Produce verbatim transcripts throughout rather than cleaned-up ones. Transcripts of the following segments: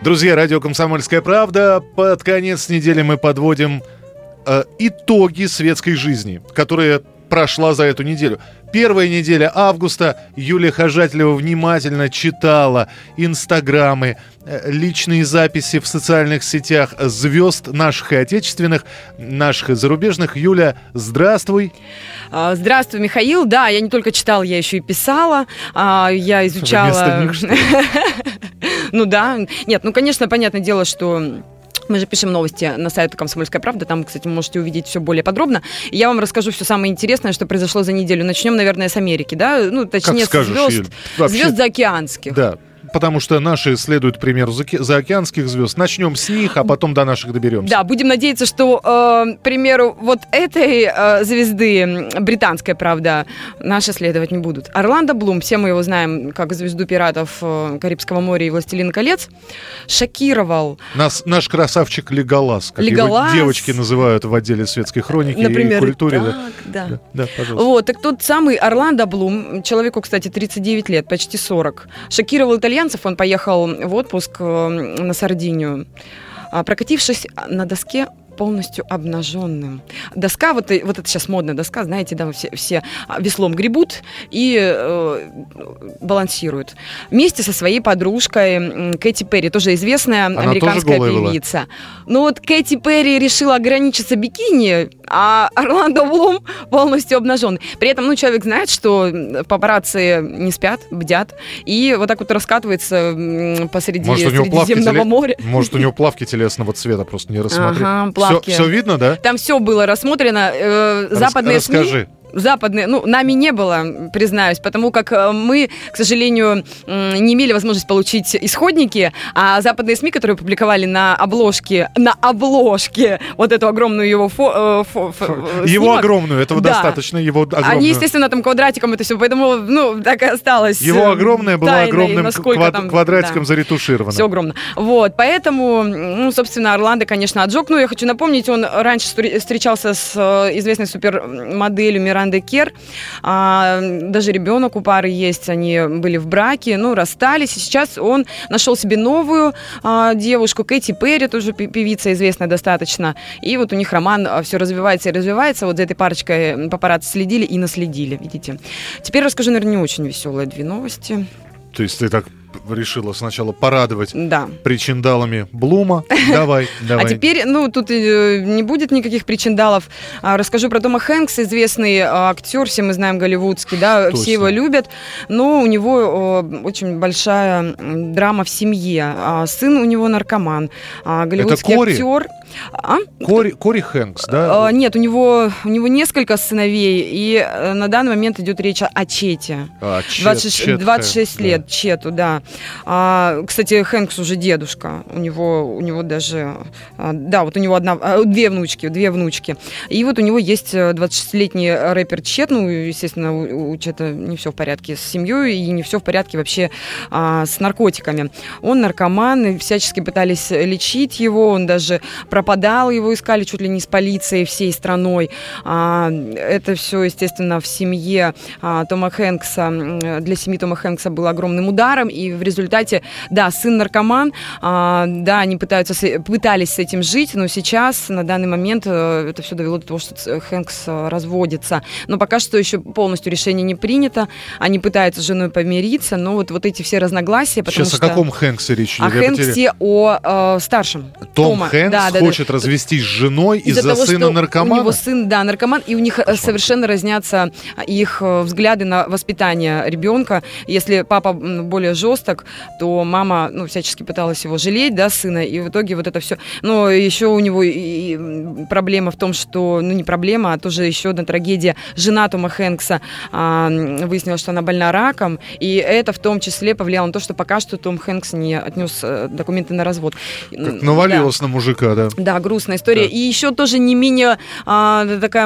Друзья, радио «Комсомольская правда». Под конец недели мы подводим э, итоги светской жизни, которая прошла за эту неделю. Первая неделя августа. Юлия Хожателева внимательно читала инстаграмы, э, личные записи в социальных сетях звезд наших и отечественных, наших и зарубежных. Юля, здравствуй. Здравствуй, Михаил. Да, я не только читала, я еще и писала. Я изучала... Вместо них, что ли? Ну да. Нет, ну, конечно, понятное дело, что... Мы же пишем новости на сайте «Комсомольская правда». Там, кстати, вы можете увидеть все более подробно. И я вам расскажу все самое интересное, что произошло за неделю. Начнем, наверное, с Америки, да? Ну, точнее, как скажешь, звезд, Юль, вообще... звезд заокеанских. Да. Потому что наши следуют примеру заокеанских звезд. Начнем с них, а потом до наших доберемся. Да, будем надеяться, что, э, к примеру, вот этой э, звезды, британской, правда, наши следовать не будут. Орландо Блум, все мы его знаем как звезду пиратов э, Карибского моря и «Властелин колец», шокировал. Нас, наш красавчик Леголас, как Леголас. его девочки называют в отделе светской хроники, например, и культуре. так, да. да. Да, да, пожалуйста. Вот, так тот самый Орландо Блум, человеку, кстати, тридцать девять лет, почти сорок, шокировал итальянцев. Он поехал в отпуск на Сардинию, прокатившись на доске полностью обнаженным. Доска, вот, вот это сейчас модная доска, знаете, да, все, все веслом гребут и э, балансируют. Вместе со своей подружкой Кэти Перри, тоже известная Она американская тоже певица. Но вот Кэти Перри решила ограничиться бикини, а Орландо Блум полностью обнаженный. При этом, ну, человек знает, что папарацци не спят, бдят, и вот так вот раскатывается посреди может, Средиземного теле... моря. Может, у него плавки телесного цвета, просто не рассмотрел. Ага, все, все видно, да? Там все было рассмотрено. Э, западные Рас, расскажи. СМИ... Западные, ну, нами не было, признаюсь, потому как мы, к сожалению, не имели возможности получить исходники, а западные СМИ, которые публиковали на обложке, на обложке вот эту огромную его фо, фо, фо, Его снимок, огромную, этого да. достаточно, его огромную. Они, естественно, там квадратиком это все, поэтому, ну, так и осталось. Его огромное было тайной, огромным квад, там, квадратиком да, заретушировано. Все огромно. Вот, поэтому, ну, собственно, Орландо, конечно, отжег. Ну, я хочу напомнить, он раньше встречался с известной супермоделью Мирандой Кер. А, даже ребенок у пары есть, они были в браке, ну, расстались. И сейчас он нашел себе новую а, девушку, Кэти Перри, тоже певица известная достаточно. И вот у них роман все развивается и развивается. Вот за этой парочкой папарацци следили и наследили, видите. Теперь расскажу, наверное, не очень веселые две новости. То есть ты так решила сначала порадовать да. причиндалами Блума. Давай, давай. А теперь, ну, тут не будет никаких причиндалов. Расскажу про Тома Хэнкса, известный актер, все мы знаем, голливудский, да, Точно. Все его любят, но у него очень большая драма в семье. Сын у него наркоман, голливудский Это Кори? актер. А? Кори, Кори Хэнкс, да? А, нет, у него, у него несколько сыновей, и на данный момент идет речь о Чете. А, Чет, двадцать шесть, Чет двадцать шесть Хэнкс, лет, да. Чету, да. А, кстати, Хэнкс уже дедушка. У него, у него даже... А, да, вот у него одна, две внучки, две внучки. И вот у него есть двадцатишестилетний рэпер Чет. Ну, естественно, у, у Чета не все в порядке с семьей, и не все в порядке вообще а, с наркотиками. Он наркоман, всячески пытались лечить его, он даже пропадал, его искали чуть ли не с полицией всей страной. А, это все, естественно, в семье а, Тома Хэнкса. Для семьи Тома Хэнкса было огромным ударом, и в результате, да, сын наркоман, а, да, они пытаются, пытались с этим жить, но сейчас, на данный момент, это все довело до того, что Хэнкс разводится. Но пока что еще полностью решение не принято, они пытаются с женой помириться, но вот, вот эти все разногласия, потому сейчас что... о каком Хэнксе речь идет? О Хэнксе, о э, старшем. Том Тома. Хэнкс да, да, хочет да. развестись с женой из-за, из-за того, сына что наркомана? У него сын, да, наркоман, и у них Кошмар. Совершенно разнятся их взгляды на воспитание ребенка. Если папа более жесток, то мама, ну, всячески пыталась его жалеть, да, сына, и в итоге вот это все. Но еще у него и проблема в том, что, ну, не проблема, а тоже еще одна трагедия. Жена Тома Хэнкса а, выяснила, что она больна раком, и это в том числе повлияло на то, что пока что Том Хэнкс не отнес документы на развод. Как навалилось, да, на мужика, да. Да, грустная история. Да. И еще тоже не менее а, такая,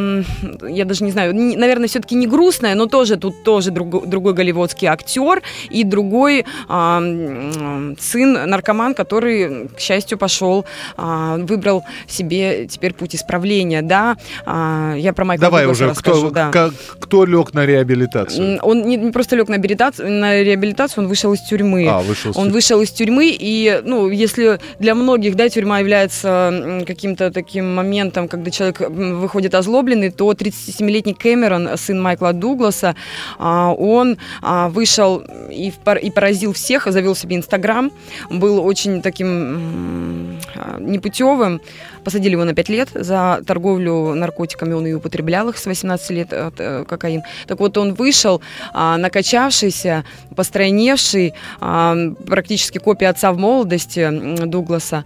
я даже не знаю, не, наверное, все-таки не грустная, но тоже тут тоже друг, другой голливудский актер и другой а, сын наркоман, который, к счастью, пошел, а, выбрал себе теперь путь исправления. Да, а, я про Майкла Давай Дугласа уже, расскажу. Кто, да. как, кто лег на реабилитацию? Он не, не просто лег на реабилитацию, на реабилитацию, он вышел из тюрьмы. А, вышел из он тюрьмы. вышел из тюрьмы, и, ну, если для многих, да, тюрьма является каким-то таким моментом, когда человек выходит озлобленный, то тридцатисемилетний Кэмерон, сын Майкла Дугласа, он вышел и поразил всех, завел себе Инстаграм, был очень таким непутевым. Посадили его на пять лет за торговлю наркотиками, он и употреблял их с восемнадцати лет, кокаин. Так вот, он вышел, накачавшийся, постройневший, практически копия отца в молодости Дугласа,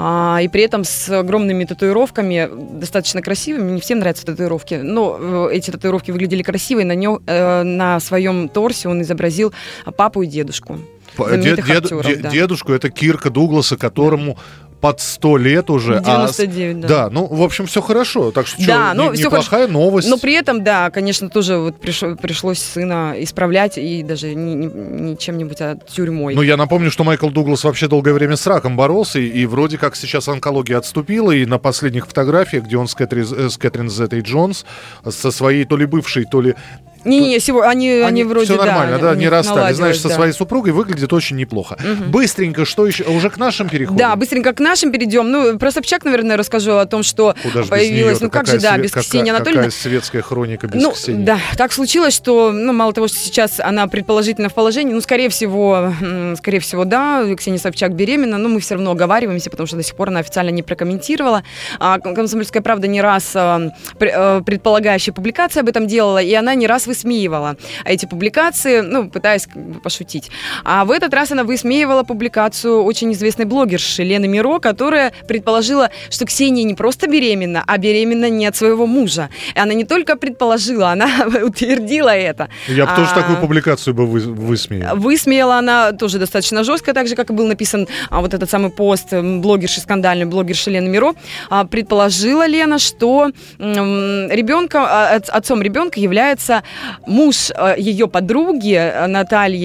и при этом с огромными татуировками, достаточно красивыми. Не всем нравятся татуировки, но эти татуировки выглядели красиво, и на, нем, на своем торсе он изобразил папу и дедушку. Дед, дед, актеров, дед, да. Дедушку — это Кирка Дугласа, которому... под сто лет уже. девяносто девять, а, да. Да, ну, в общем, все хорошо. Так что, да, что ну, не, неплохая хорошо. новость. Но при этом, да, конечно, тоже вот пришло, пришлось сына исправлять, и даже не, не, не чем-нибудь, а тюрьмой. Ну, я напомню, что Майкл Дуглас вообще долгое время с раком боролся, и, и вроде как сейчас онкология отступила, и на последних фотографиях, где он с, Кэтри, с Кэтрин Зеттой-Джонс, со своей то ли бывшей, то ли... Не-не, они, они, они вроде, все нормально, да, да, не расстались. Знаешь, со да. своей супругой выглядит очень неплохо. Угу. Быстренько, что еще? Уже к нашим переходим? Да, быстренько к нашим перейдем. Ну, про Собчак, наверное, расскажу о том, что Куда появилась... Ну, как же, да, свет, без какая, Ксении Анатольевны. Какая светская хроника без ну, Ксении. Да, так случилось, что, ну, мало того, что сейчас она предположительно в положении, ну, скорее всего, скорее всего, да, Ксения Собчак беременна, но мы все равно оговариваемся, потому что до сих пор она официально не прокомментировала. А «Комсомольская правда» не раз предполагающие публикации об этом делала, и она не раз высмеивала эти публикации, ну, пытаясь пошутить. А в этот раз она высмеивала публикацию очень известной блогерши Лены Миро, которая предположила, что Ксения не просто беременна, а беременна не от своего мужа. И она не только предположила, она утвердила это. Я бы а, тоже такую публикацию бы вы, высмеял. Высмеяла она тоже достаточно жестко, так же, как и был написан а, вот этот самый пост блогерши, скандальной блогерши Лены Миро. А, предположила Лена, что м, ребенка, а, отцом ребенка является муж а, ее подруги Натальи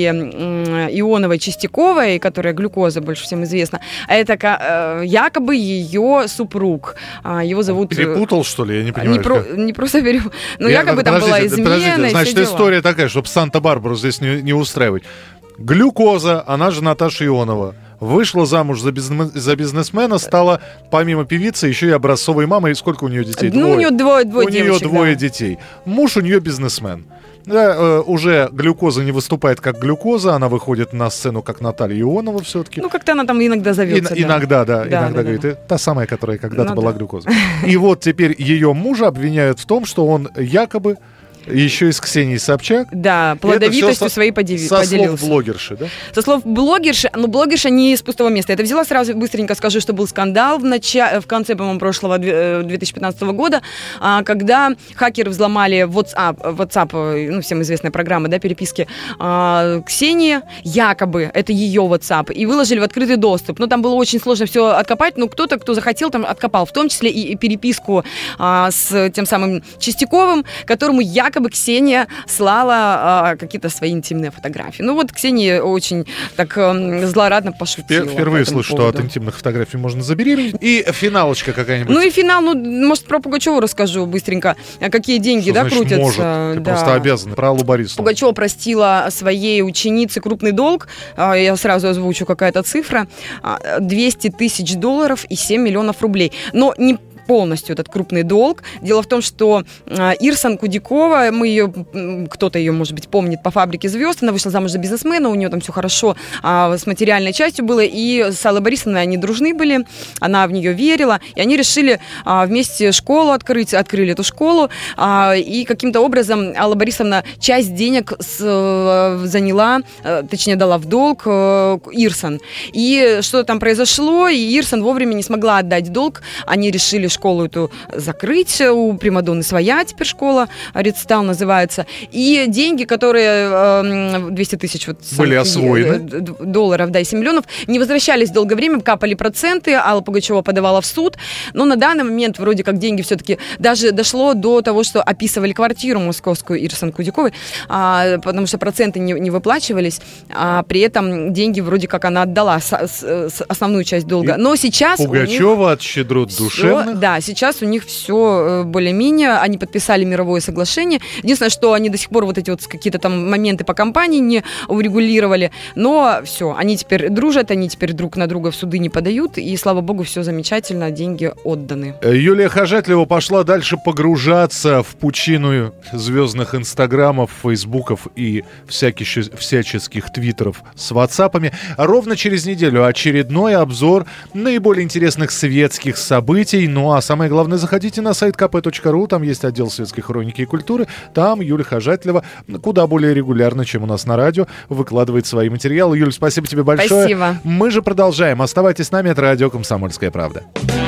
Ионовой-Чистяковой, которая глюкоза больше всем известна. Это якобы ее супруг. Его зовут... Перепутал, что ли? Я не понимаю. Не, про... не просто перепутал. Но Я... якобы там была измена. Значит, история такая, чтобы Санта-Барбару здесь не, не устраивать. Глюкоза, она же Наташа Ионова. Вышла замуж за, бизнес, за бизнесмена, стала помимо певицы еще и образцовой мамой. Сколько у нее детей? Ну, двое. у нее двое, двое у девочек. нее двое да. детей. Муж у нее бизнесмен. Да, э, уже глюкоза не выступает как глюкоза, она выходит на сцену как Наталья Ионова все-таки. Ну, как-то она там иногда зовется. И, да. Иногда, да, да иногда да, говорит, да. та самая, которая когда-то ну, была да. глюкоза. И вот теперь ее мужа обвиняют в том, что он якобы еще и с Ксенией Собчак. Да, плодовитостью со, своей подели, со поделился. Со слов блогерши, да? Со слов блогерши, ну, блогерша не из пустого места. Это взяла сразу, быстренько скажу, что был скандал в, начале, в конце, по-моему, прошлого две тысячи пятнадцатого года, когда хакеры взломали WhatsApp, WhatsApp, ну, всем известная программа, да, переписки Ксении, якобы это ее WhatsApp, и выложили в открытый доступ. Но там было очень сложно все откопать, но кто-то, кто захотел, там откопал, в том числе и, и переписку а, с тем самым Чистяковым, которому якобы Якобы Ксения слала а, какие-то свои интимные фотографии. Ну вот Ксения очень так а, злорадно пошутила. Впервые слышу, что от интимных фотографий можно забеременеть. И финалочка какая-нибудь. Ну и финал, ну, может, про Пугачеву расскажу быстренько. Какие деньги, что да, значит, крутятся. Может? Ты да. просто обязан. Про Аллу Борисовну. Пугачева простила своей ученице крупный долг. Я сразу озвучу, какая-то цифра. двести тысяч долларов и семь миллионов рублей. Но не полностью этот крупный долг. Дело в том, что э, Ирсан Кудикова, мы ее, кто-то ее, может быть, помнит по «Фабрике звезд», она вышла замуж за бизнесмена, у нее там все хорошо э, с материальной частью было, и с Аллой Борисовной они дружны были, она в нее верила, и они решили э, вместе школу открыть, открыли эту школу, э, и каким-то образом Алла Борисовна часть денег с, э, заняла, э, точнее, дала в долг э, Ирсан. И что там произошло, и Ирсан вовремя не смогла отдать долг, они решили школу эту закрыть. У Примадонны своя теперь школа, Редстал называется. И деньги, которые двести тысяч вот, были освоены, долларов, да, и семь миллионов, не возвращались долгое время, капали проценты, Алла Пугачева подавала в суд. Но на данный момент вроде как деньги все-таки даже дошло до того, что описывали квартиру московскую Ирсан Кудяковой, а, потому что проценты не, не выплачивались, а при этом деньги вроде как она отдала с, с, с основную часть долга. И но сейчас Пугачева от щедрот душевных. Да, сейчас у них все более-менее, они подписали мировое соглашение. Единственное, что они до сих пор вот эти вот какие-то там моменты по компании не урегулировали, но все, они теперь дружат, они теперь друг на друга в суды не подают, и, слава богу, все замечательно, деньги отданы. Юлия Хожатлева пошла дальше погружаться в пучину звездных инстаграмов, фейсбуков и всяких, всяческих твиттеров с ватсапами. Ровно через неделю очередной обзор наиболее интересных светских событий. Ну а самое главное, заходите на сайт ка пэ точка ру, там есть отдел светской хроники и культуры. Там Юлия Хожатлева куда более регулярно, чем у нас на радио, выкладывает свои материалы. Юль, спасибо тебе большое. Спасибо. Мы же продолжаем. Оставайтесь с нами, это радио «Комсомольская правда».